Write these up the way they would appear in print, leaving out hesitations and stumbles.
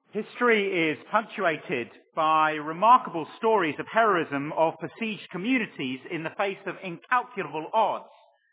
History is punctuated by remarkable stories of heroism of besieged communities in the face of incalculable odds.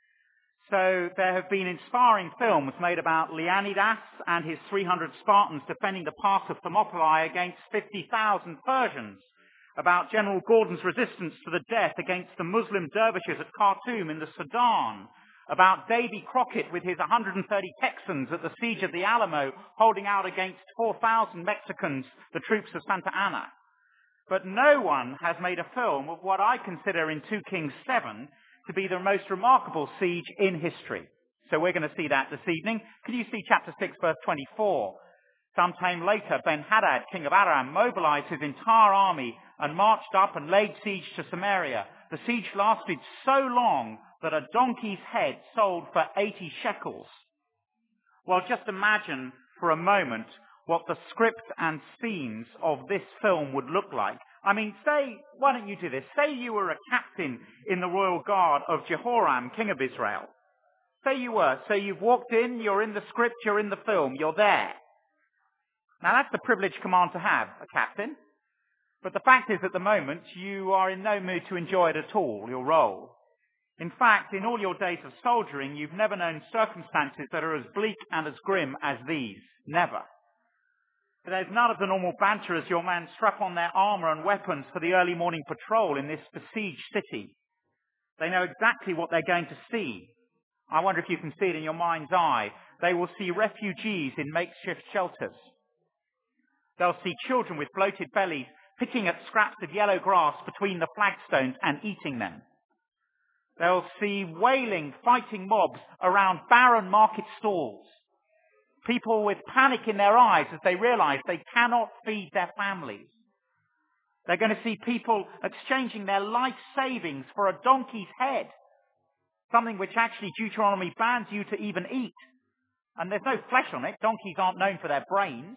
So there have been inspiring films made about Leonidas and his 300 Spartans defending the pass of Thermopylae against 50,000 Persians, about General Gordon's resistance to the death against the Muslim dervishes at Khartoum in the Sudan, about Davy Crockett with his 130 Texans at the siege of the Alamo holding out against 4,000 Mexicans, the troops of Santa Anna. But no one has made a film of what I consider in 2 Kings 7 to be the most remarkable siege in history. So we're going to see that this evening. Can you see chapter 6, verse 24? Sometime later, Ben-Hadad, king of Aram, mobilized his entire army and marched up and laid siege to Samaria. The siege lasted so long that a donkey's head sold for 80 shekels. Well, just imagine for a moment what the script and scenes of this film would look like. I mean, why don't you do this? Say you were a captain in the royal guard of Jehoram, king of Israel. Say you were. So you've walked in, you're in the script, you're in the film, you're there. Now that's a privileged command to have, a captain. But the fact is, at the moment, you are in no mood to enjoy it at all, your role. In fact, in all your days of soldiering, you've never known circumstances that are as bleak and as grim as these. Never. There's none of the normal banter as your men strap on their armour and weapons for the early morning patrol in this besieged city. They know exactly what they're going to see. I wonder if you can see it in your mind's eye. They will see refugees in makeshift shelters. They'll see children with bloated bellies picking at scraps of yellow grass between the flagstones and eating them. They'll see wailing, fighting mobs around barren market stalls. People with panic in their eyes as they realize they cannot feed their families. They're going to see people exchanging their life savings for a donkey's head, something which actually Deuteronomy bans you to even eat. And there's no flesh on it. Donkeys aren't known for their brains.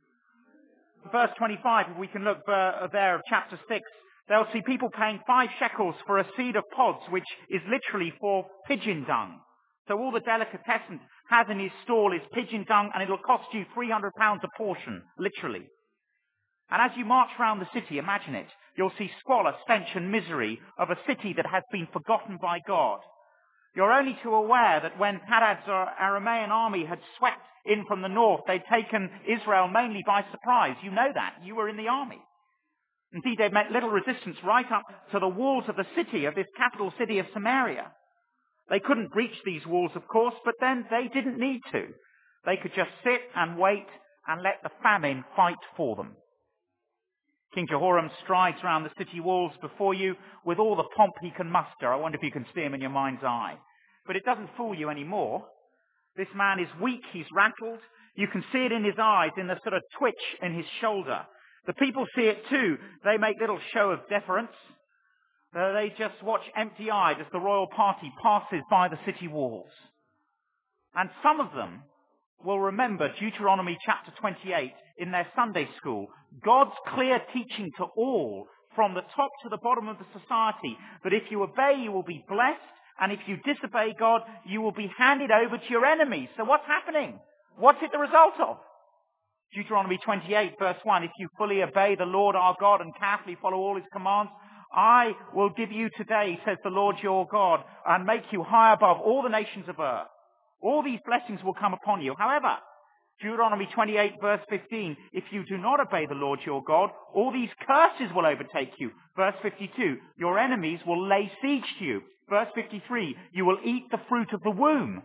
Verse 25, if we can look there of chapter 6, they'll see people paying 5 shekels for a seed of pods, which is literally for pigeon dung. So all the delicatessen has in his stall is pigeon dung, and it'll cost you £300 a portion, literally. And as you march round the city, imagine it, you'll see squalor, stench and misery of a city that has been forgotten by God. You're only too aware that when Hadad's Aramean army had swept in from the north, they'd taken Israel mainly by surprise. You know that. You were in the army. Indeed, they'd met little resistance right up to the walls of the city, of this capital city of Samaria. They couldn't breach these walls, of course, but then they didn't need to. They could just sit and wait and let the famine fight for them. King Jehoram strides round the city walls before you with all the pomp he can muster. I wonder if you can see him in your mind's eye. But it doesn't fool you anymore. This man is weak, he's rattled. You can see it in his eyes, in the sort of twitch in his shoulder. The people see it too. They make little show of deference. They just watch empty-eyed as the royal party passes by the city walls. And some of them will remember Deuteronomy chapter 28 in their Sunday school. God's clear teaching to all, from the top to the bottom of the society, that if you obey, you will be blessed, and if you disobey God, you will be handed over to your enemies. So what's happening? What's it the result of? Deuteronomy 28 verse 1, if you fully obey the Lord our God and carefully follow all his commands, I will give you today, says the Lord your God, and make you high above all the nations of earth. All these blessings will come upon you. However, Deuteronomy 28 verse 15, if you do not obey the Lord your God, all these curses will overtake you. Verse 52, your enemies will lay siege to you. Verse 53, you will eat the fruit of the womb.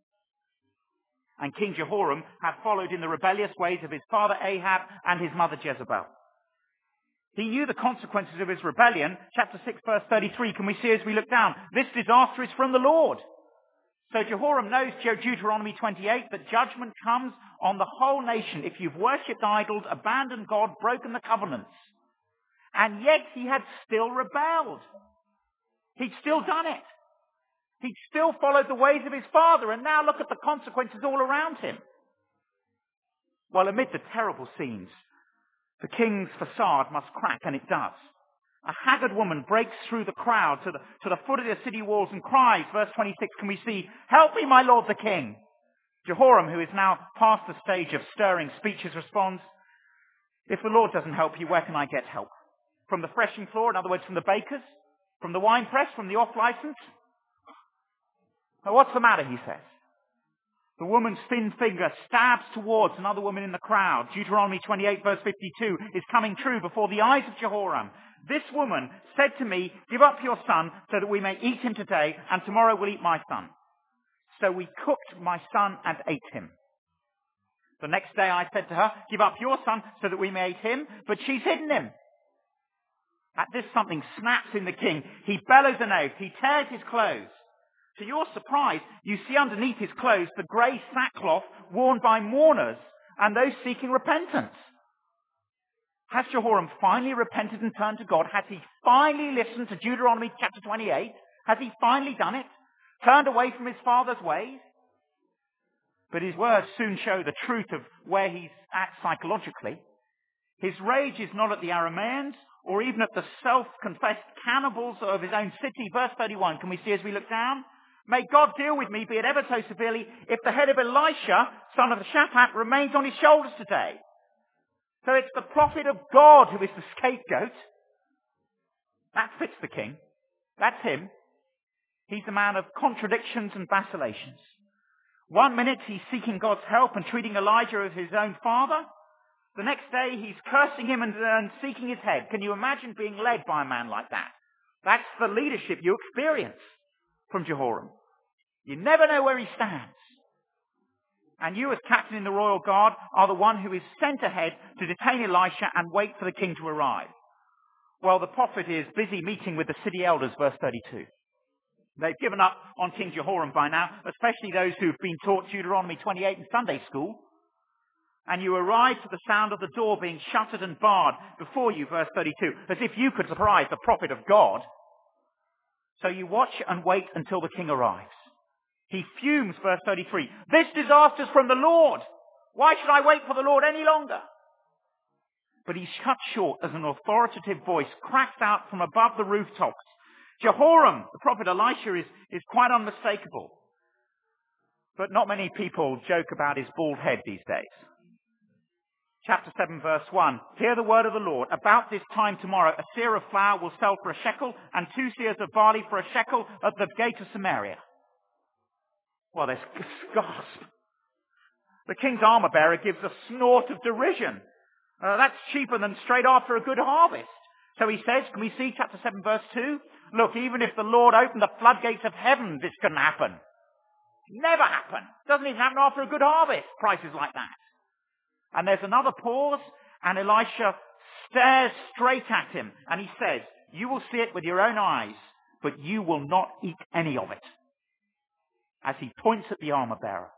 And King Jehoram had followed in the rebellious ways of his father Ahab and his mother Jezebel. He knew the consequences of his rebellion. Chapter 6 verse 33, can we see as we look down? This disaster is from the Lord. So Jehoram knows Deuteronomy 28 that judgment comes on the whole nation if you've worshipped idols, abandoned God, broken the covenants. And yet he had still rebelled. He'd still done it. He'd still followed the ways of his father, and now look at the consequences all around him. Well, amid the terrible scenes, the king's facade must crack, and it does. A haggard woman breaks through the crowd to the foot of the city walls and cries, verse 26, can we see, help me, my lord the king. Jehoram, who is now past the stage of stirring speeches, responds, If the Lord doesn't help you, where can I get help? From the threshing floor, in other words, from the bakers? From the wine press? From the off-license? Now, what's the matter, he says. The woman's thin finger stabs towards another woman in the crowd. Deuteronomy 28 verse 52 is coming true before the eyes of Jehoram. This woman said to me, give up your son so that we may eat him today, and tomorrow we'll eat my son. So we cooked my son and ate him. The next day I said to her, give up your son so that we may eat him, but she's hidden him. At this something snaps in the king. He bellows an oath. He tears his clothes. To your surprise, you see underneath his clothes the grey sackcloth worn by mourners and those seeking repentance. Has Jehoram finally repented and turned to God? Has he finally listened to Deuteronomy chapter 28? Has he finally done it? Turned away from his father's ways? But his words soon show the truth of where he's at psychologically. His rage is not at the Arameans or even at the self-confessed cannibals of his own city. Verse 31, can we see as we look down? May God deal with me, be it ever so severely, if the head of Elisha, son of Shaphat, remains on his shoulders today. So it's the prophet of God who is the scapegoat. That fits the king. That's him. He's a man of contradictions and vacillations. 1 minute he's seeking God's help and treating Elijah as his own father. The next day he's cursing him and seeking his head. Can you imagine being led by a man like that? That's the leadership you experience from Jehoram. You never know where he stands. And you as captain in the royal guard are the one who is sent ahead to detain Elisha and wait for the king to arrive. Well, the prophet is busy meeting with the city elders, verse 32. They've given up on King Jehoram by now, especially those who've been taught Deuteronomy 28 in Sunday school. And you arrive to the sound of the door being shuttered and barred before you, verse 32, as if you could surprise the prophet of God. So you watch and wait until the king arrives. He fumes, verse 33. This disaster's from the Lord. Why should I wait for the Lord any longer? But he's cut short as an authoritative voice cracks out from above the rooftops. Jehoram, the prophet Elisha, is quite unmistakable. But not many people joke about his bald head these days. Chapter 7, verse 1. Hear the word of the Lord. About this time tomorrow, a seah of flour will sell for a shekel, and 2 seahs of barley for a shekel at the gate of Samaria. Well, there's gasp. The king's armor bearer gives a snort of derision. That's cheaper than straight after a good harvest. So he says, can we see chapter 7, verse 2? Look, even if the Lord opened the floodgates of heaven, this couldn't happen. Never happen. Doesn't even happen after a good harvest. Prices like that. And there's another pause, and Elisha stares straight at him, and he says, you will see it with your own eyes, but you will not eat any of it. As he points at the armor bearer.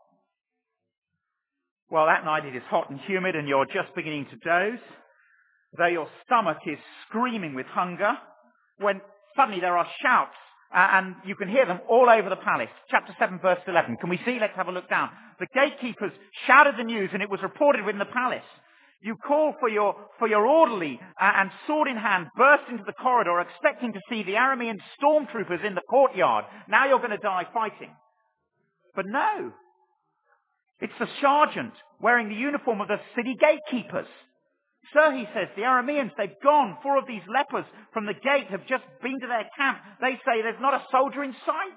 Well, that night it is hot and humid, and you're just beginning to doze, though your stomach is screaming with hunger, when suddenly there are shouts, and you can hear them all over the palace. Chapter 7, verse 11. Can we see? Let's have a look down. The gatekeepers shouted the news, and it was reported within the palace. You call for your orderly, and sword in hand burst into the corridor, expecting to see the Aramean stormtroopers in the courtyard. Now you're going to die fighting. But no. It's the sergeant wearing the uniform of the city gatekeepers. Sir, he says, the Arameans, they've gone. 4 of these lepers from the gate have just been to their camp. They say there's not a soldier in sight.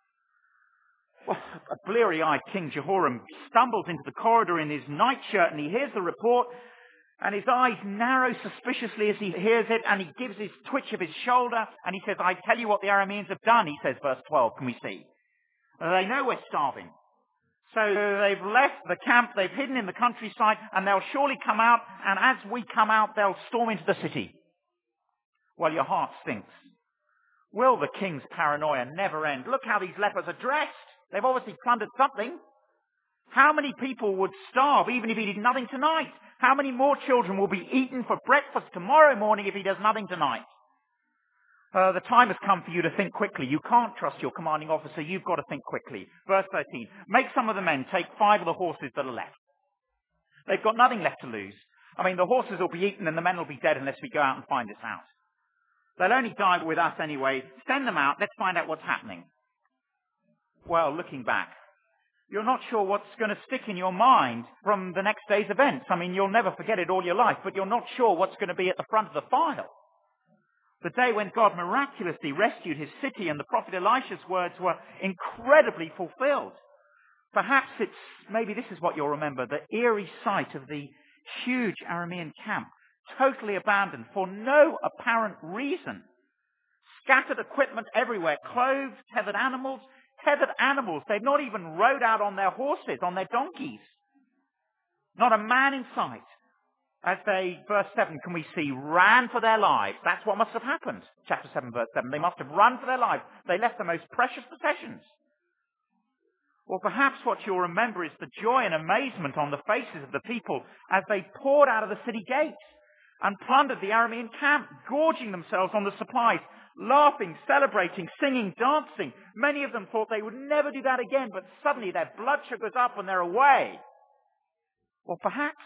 Well, a bleary-eyed King Jehoram stumbles into the corridor in his nightshirt, and he hears the report, and his eyes narrow suspiciously as he hears it, and he gives his twitch of his shoulder, and he says, I tell you what the Arameans have done, he says, verse 12, can we see? They know we're starving. So they've left the camp, they've hidden in the countryside, and they'll surely come out, and as we come out, they'll storm into the city. Well, your heart sinks. Will the king's paranoia never end? Look how these lepers are dressed. They've obviously plundered something. How many people would starve even if he did nothing tonight? How many more children will be eaten for breakfast tomorrow morning if he does nothing tonight? The time has come for you to think quickly. You can't trust your commanding officer. You've got to think quickly. Verse 13. Make some of the men take 5 of the horses that are left. They've got nothing left to lose. I mean, the horses will be eaten and the men will be dead unless we go out and find this out. They'll only die with us anyway. Send them out. Let's find out what's happening. Well, looking back, You're not sure what's going to stick in your mind from the next day's events. I mean, you'll never forget it all your life, but you're not sure what's going to be at the front of the file. The day when God miraculously rescued his city and the prophet Elisha's words were incredibly fulfilled. Perhaps maybe this is what you'll remember, the eerie sight of the huge Aramean camp, totally abandoned for no apparent reason. Scattered equipment everywhere, clothes, tethered animals. They'd not even rode out on their horses, on their donkeys. Not a man in sight. As they, verse 7, can we see, ran for their lives. That's what must have happened. Chapter 7, verse 7. They must have run for their lives. They left their most precious possessions. Or perhaps what you'll remember is the joy and amazement on the faces of the people as they poured out of the city gates and plundered the Aramean camp, gorging themselves on the supplies, laughing, celebrating, singing, dancing. Many of them thought they would never do that again, but suddenly their blood sugar's up and they're away. Or perhaps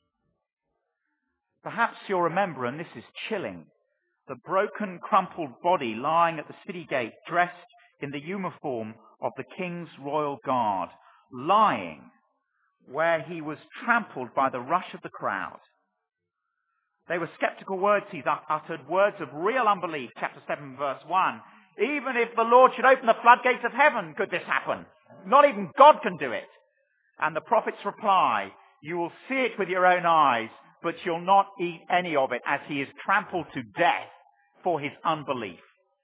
you'll remember, and this is chilling, the broken, crumpled body lying at the city gate, dressed in the uniform of the King's Royal Guard, lying where he was trampled by the rush of the crowd. They were skeptical words he's uttered, words of real unbelief, chapter 7, verse 1. Even if the Lord should open the floodgates of heaven, could this happen? Not even God can do it. And the prophet's reply, you will see it with your own eyes, but you'll not eat any of it as he is trampled to death for his unbelief.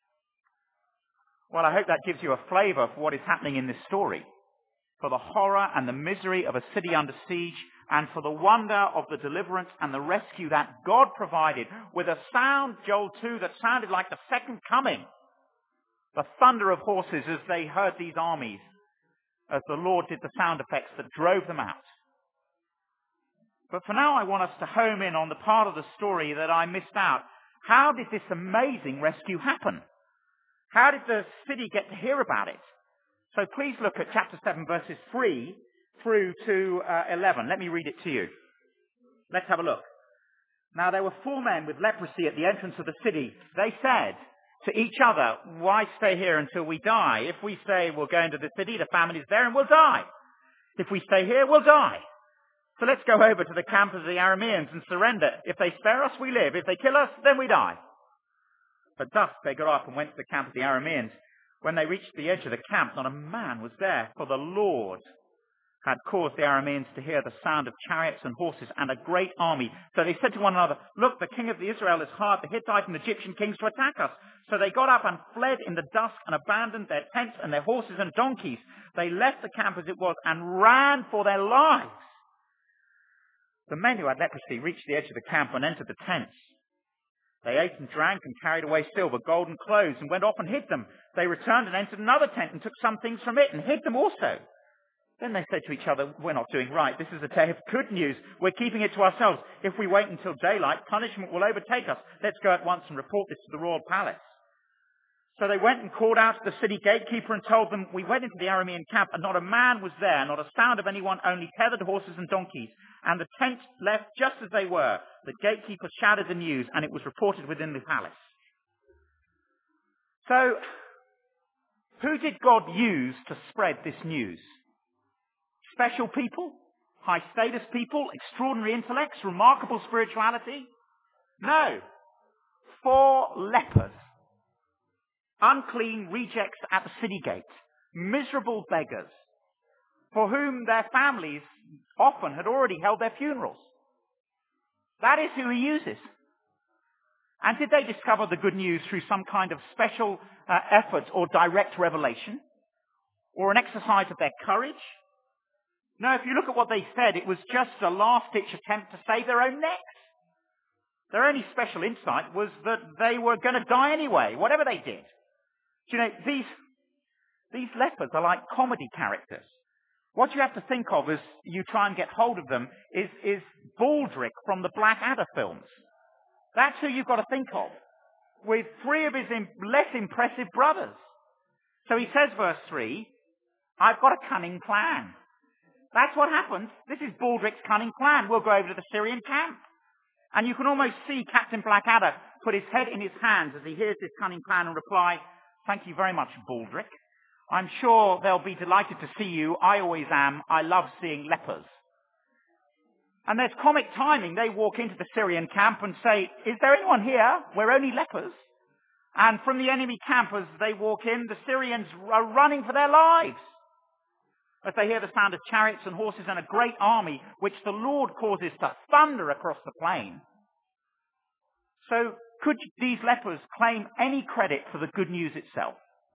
Well, I hope that gives you a flavour for what is happening in this story, for the horror and the misery of a city under siege, and for the wonder of the deliverance and the rescue that God provided with a sound, Joel 2, that sounded like the second coming. The thunder of horses as they heard these armies, as the Lord did the sound effects that drove them out. But for now, I want us to home in on the part of the story that I missed out. How did this amazing rescue happen? How did the city get to hear about it? So please look at chapter 7, verses 3 through to 11. Let me read it to you. Let's have a look. Now there were 4 men with leprosy at the entrance of the city. They said to each other, why stay here until we die? If we say we'll go into the city, the famine is there and we'll die. If we stay here, we'll die. So let's go over to the camp of the Arameans and surrender. If they spare us, we live. If they kill us, then we die. At dusk they got up and went to the camp of the Arameans. When they reached the edge of the camp, not a man was there, for the Lord had caused the Arameans to hear the sound of chariots and horses and a great army. So they said to one another, look, the king of Israel has hired the Hittite and Egyptian kings to attack us. So they got up and fled in the dusk and abandoned their tents and their horses and donkeys. They left the camp as it was and ran for their lives. The men who had leprosy reached the edge of the camp and entered the tents. They ate and drank and carried away silver, gold and clothes and went off and hid them. They returned and entered another tent and took some things from it and hid them also. Then they said to each other, we're not doing right. This is a day of good news. We're keeping it to ourselves. If we wait until daylight, punishment will overtake us. Let's go at once and report this to the royal palace. So they went and called out to the city gatekeeper and told them, we went into the Aramean camp and not a man was there, not a sound of anyone, only tethered horses and donkeys. And the tents left just as they were. The gatekeeper shouted the news and it was reported within the palace. So, who did God use to spread this news? Special people? High status people? Extraordinary intellects? Remarkable spirituality? No. 4 lepers. Unclean rejects at the city gate. Miserable beggars. For whom their families often had already held their funerals. That is who he uses. And did they discover the good news through some kind of special effort or direct revelation? Or an exercise of their courage? No, if you look at what they said, it was just a last-ditch attempt to save their own necks. Their only special insight was that they were going to die anyway, whatever they did. Do you know, these lepers are like comedy characters. What you have to think of as you try and get hold of them is Baldric from the Blackadder films. That's who you've got to think of, with 3 of his less impressive brothers. So he says, verse 3, I've got a cunning plan. That's what happens. This is Baldric's cunning plan. We'll go over to the Syrian camp. And you can almost see Captain Blackadder put his head in his hands as he hears this cunning plan and reply, thank you very much, Baldric. I'm sure they'll be delighted to see you. I always am. I love seeing lepers. And there's comic timing. They walk into the Syrian camp and say, is there anyone here? We're only lepers. And from the enemy camp, as they walk in, the Syrians are running for their lives, as they hear the sound of chariots and horses and a great army, which the Lord causes to thunder across the plain. So could these lepers claim any credit for the good news itself?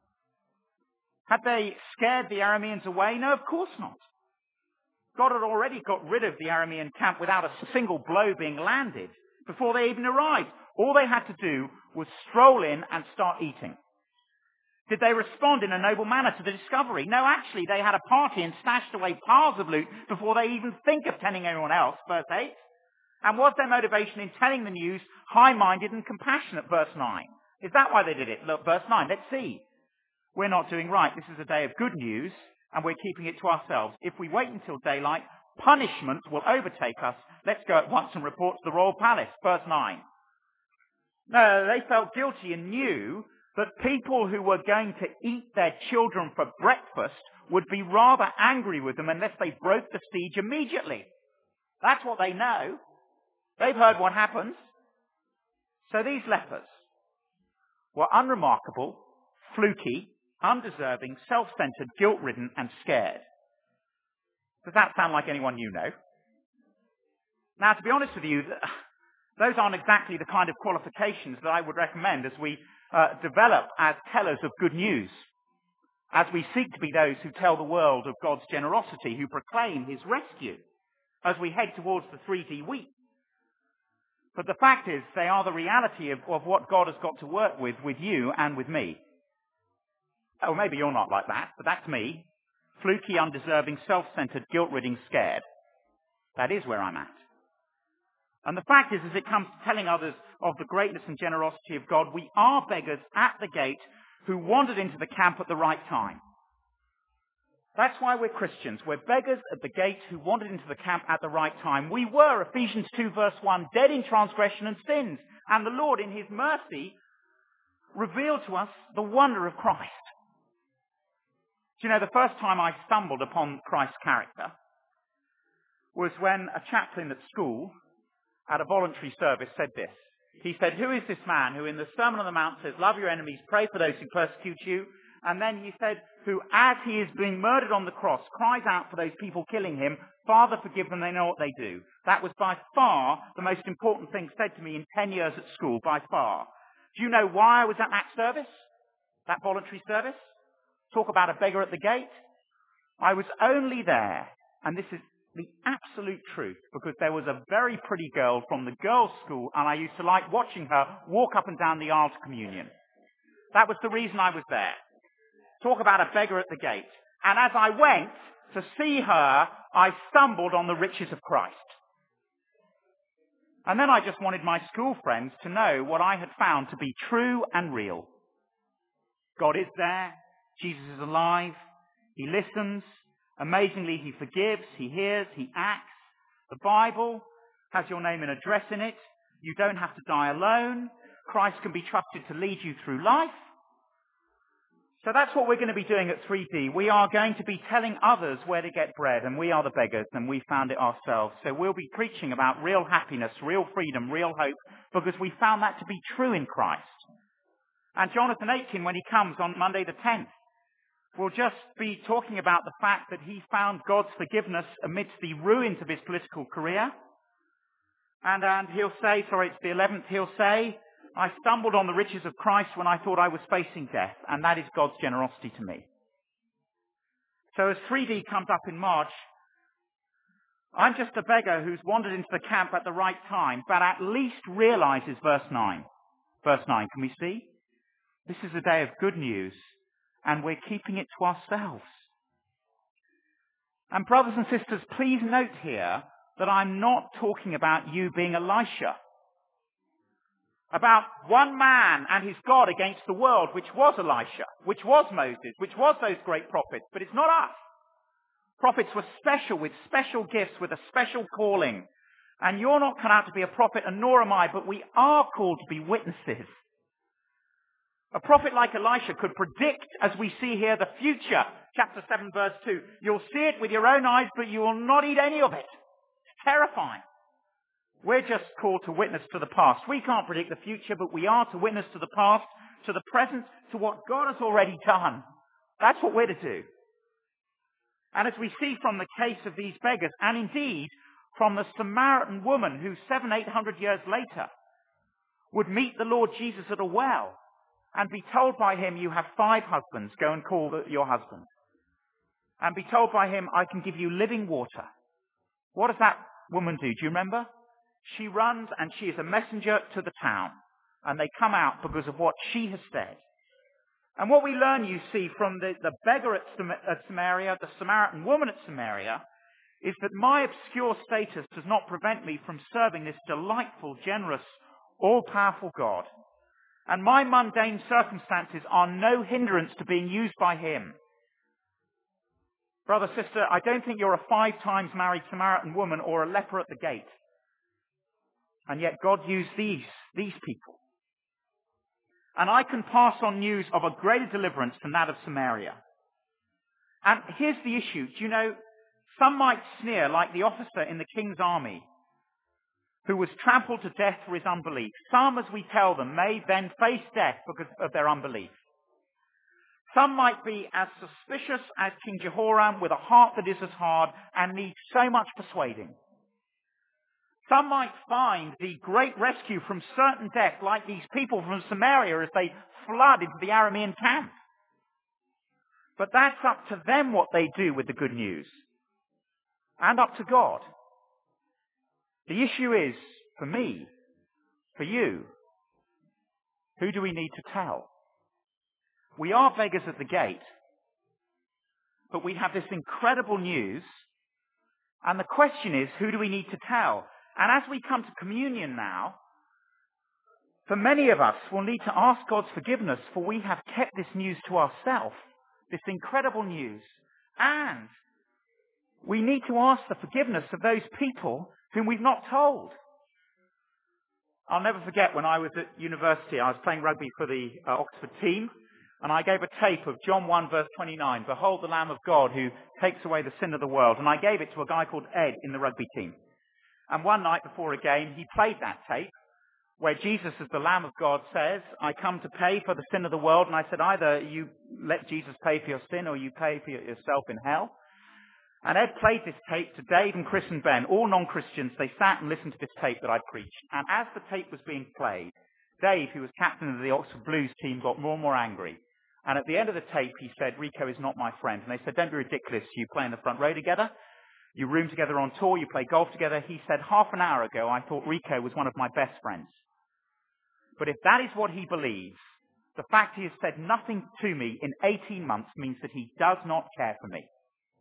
Had they scared the Arameans away? No, of course not. God had already got rid of the Aramean camp without a single blow being landed before they even arrived. All they had to do was stroll in and start eating. Did they respond in a noble manner to the discovery? No, actually, they had a party and stashed away piles of loot before they even think of telling anyone else, verse 8. And was their motivation in telling the news high-minded and compassionate, verse 9? Is that why they did it? Look, verse 9, let's see. We're not doing right. This is a day of good news, and we're keeping it to ourselves. If we wait until daylight, punishment will overtake us. Let's go at once and report to the royal palace, verse 9. No, they felt guilty and knew that people who were going to eat their children for breakfast would be rather angry with them unless they broke the siege immediately. That's what they know. They've heard what happens. So these lepers were unremarkable, fluky, undeserving, self-centered, guilt-ridden, and scared. Does that sound like anyone you know? Now, to be honest with you, those aren't exactly the kind of qualifications that I would recommend as we develop as tellers of good news, as we seek to be those who tell the world of God's generosity, who proclaim his rescue, as we head towards the 3D week. But the fact is, they are the reality of what God has got to work with you and with me. Oh, maybe you're not like that, but that's me. Fluky, undeserving, self-centered, guilt-ridden, scared. That is where I'm at. And the fact is, as it comes to telling others of the greatness and generosity of God, we are beggars at the gate who wandered into the camp at the right time. That's why we're Christians. We're beggars at the gate who wandered into the camp at the right time. We were, Ephesians 2 verse 1, dead in transgression and sins. And the Lord, in his mercy, revealed to us the wonder of Christ. Do you know, the first time I stumbled upon Christ's character was when a chaplain at school, at a voluntary service, said this. He said, who is this man who in the Sermon on the Mount says, love your enemies, pray for those who persecute you? And then he said, who as he is being murdered on the cross, cries out for those people killing him, Father, forgive them, they know what they do. That was by far the most important thing said to me in 10 years at school, by far. Do you know why I was at that service? That voluntary service? Talk about a beggar at the gate. I was only there, and this is the absolute truth, because there was a very pretty girl from the girls' school, and I used to like watching her walk up and down the aisle to communion. That was the reason I was there. Talk about a beggar at the gate. And as I went to see her, I stumbled on the riches of Christ. And then I just wanted my school friends to know what I had found to be true and real. God is there. Jesus is alive. He listens. Amazingly, he forgives. He hears. He acts. The Bible has your name and address in it. You don't have to die alone. Christ can be trusted to lead you through life. So that's what we're going to be doing at 3D. We are going to be telling others where to get bread, and we are the beggars, and we found it ourselves. So we'll be preaching about real happiness, real freedom, real hope, because we found that to be true in Christ. And Jonathan Aitken, when he comes on Monday the 10th, will just be talking about the fact that he found God's forgiveness amidst the ruins of his political career. And he'll say, it's the 11th, he'll say, I stumbled on the riches of Christ when I thought I was facing death, and that is God's generosity to me. So as 3D comes up in March, I'm just a beggar who's wandered into the camp at the right time, but at least realizes verse 9. Verse 9, can we see? This is a day of good news, and we're keeping it to ourselves. And brothers and sisters, please note here that I'm not talking about you being Elisha. About one man and his God against the world, which was Elisha, which was Moses, which was those great prophets, but it's not us. Prophets were special, with special gifts, with a special calling. And you're not cut out to be a prophet, and nor am I, but we are called to be witnesses. A prophet like Elisha could predict, as we see here, the future. Chapter 7, verse 2. You'll see it with your own eyes, but you will not eat any of it. It's terrifying. We're just called to witness to the past. We can't predict the future, but we are to witness to the past, to the present, to what God has already done. That's what we're to do. And as we see from the case of these beggars, and indeed from the Samaritan woman who 800 years later would meet the Lord Jesus at a well and be told by him, you have 5 husbands, go and call your husband. And be told by him, I can give you living water. What does that woman do? Do you remember? She runs and she is a messenger to the town. And they come out because of what she has said. And what we learn, you see, from the beggar at Samaria, the Samaritan woman at Samaria, is that my obscure status does not prevent me from serving this delightful, generous, all-powerful God. And my mundane circumstances are no hindrance to being used by him. Brother, sister, I don't think you're a 5 times married Samaritan woman or a leper at the gate. And yet God used these people. And I can pass on news of a greater deliverance than that of Samaria. And here's the issue. Do you know, some might sneer like the officer in the king's army who was trampled to death for his unbelief. Some, as we tell them, may then face death because of their unbelief. Some might be as suspicious as King Jehoram with a heart that is as hard and needs so much persuading. Some might find the great rescue from certain death like these people from Samaria as they flood into the Aramean camp. But that's up to them what they do with the good news. And up to God. The issue is, for me, for you, who do we need to tell? We are beggars at the gate, but we have this incredible news, and the question is, who do we need to tell? And as we come to communion now, for many of us, we'll need to ask God's forgiveness, for we have kept this news to ourselves, this incredible news, and we need to ask the forgiveness of those people whom we've not told. I'll never forget when I was at university, I was playing rugby for the Oxford team, and I gave a tape of John 1 verse 29, behold the Lamb of God who takes away the sin of the world, and I gave it to a guy called Ed in the rugby team. And one night before a game, he played that tape, where Jesus as the Lamb of God says, I come to pay for the sin of the world, and I said, either you let Jesus pay for your sin, or you pay for yourself in hell. And Ed played this tape to Dave and Chris and Ben, all non-Christians. They sat and listened to this tape that I preached. And as the tape was being played, Dave, who was captain of the Oxford Blues team, got more and more angry. And at the end of the tape, he said, Rico is not my friend. And they said, don't be ridiculous. You play in the front row together. You room together on tour. You play golf together. He said, half an hour ago, I thought Rico was one of my best friends. But if that is what he believes, the fact he has said nothing to me in 18 months means that he does not care for me.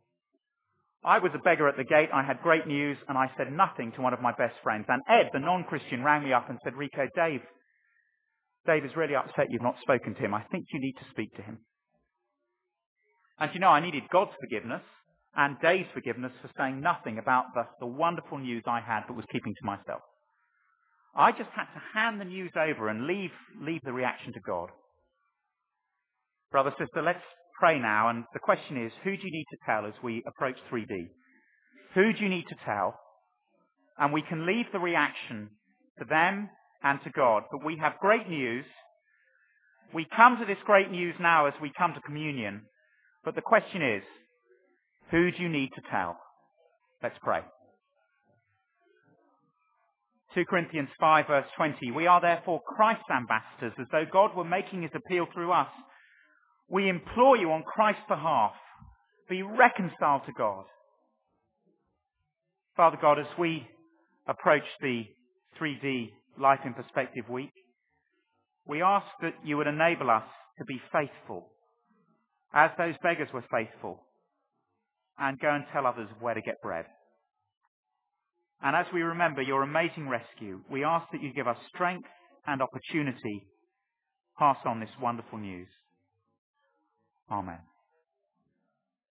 I was a beggar at the gate. I had great news, and I said nothing to one of my best friends. And Ed, the non-Christian, rang me up and said, Rico, Dave is really upset you've not spoken to him. I think you need to speak to him. And you know, I needed God's forgiveness and Dave's forgiveness for saying nothing about the wonderful news I had but was keeping to myself. I just had to hand the news over and leave the reaction to God. Brother, sister, let's pray now. And the question is, who do you need to tell as we approach 3D? Who do you need to tell? And we can leave the reaction to them and to God. But we have great news. We come to this great news now as we come to communion. But the question is, who do you need to tell? Let's pray. 2 Corinthians 5 verse 20. We are therefore Christ's ambassadors, as though God were making his appeal through us. We implore you on Christ's behalf, be reconciled to God. Father God, as we approach the 3D Life in Perspective week, we ask that you would enable us to be faithful, as those beggars were faithful, and go and tell others where to get bread. And as we remember your amazing rescue, we ask that you give us strength and opportunity to pass on this wonderful news. Amen.